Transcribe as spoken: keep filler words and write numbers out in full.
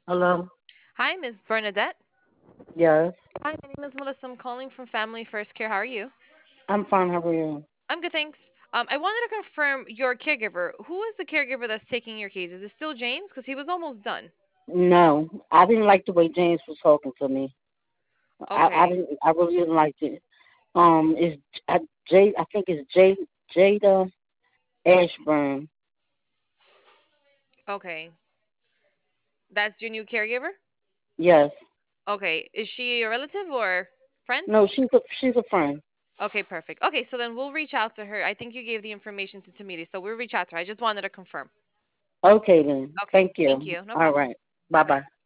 Hello? Hi, Miss Bernadette. Yes. Hi, my name is Melissa. I'm calling from Family First Care. How are you? I'm fine. How are you? I'm good, thanks. Um, I wanted to confirm your caregiver. Who is the caregiver that's taking your case? Is it still James? Because he was almost done. No, I didn't like the way James was talking to me. I, I Okay. didn't. I really didn't like it. Um, is I, Jay? I think it's Jay Jada Ashburn. Okay. That's your new caregiver? Yes. Okay. Is she a relative or friend? No, she's a she's a friend. Okay, perfect. Okay, so then we'll reach out to her. I think you gave the information to Tamiri, so we'll reach out to her. I just wanted to confirm. Okay then. Okay. Thank Thank you. you. No All problem. right. Bye Bye. bye.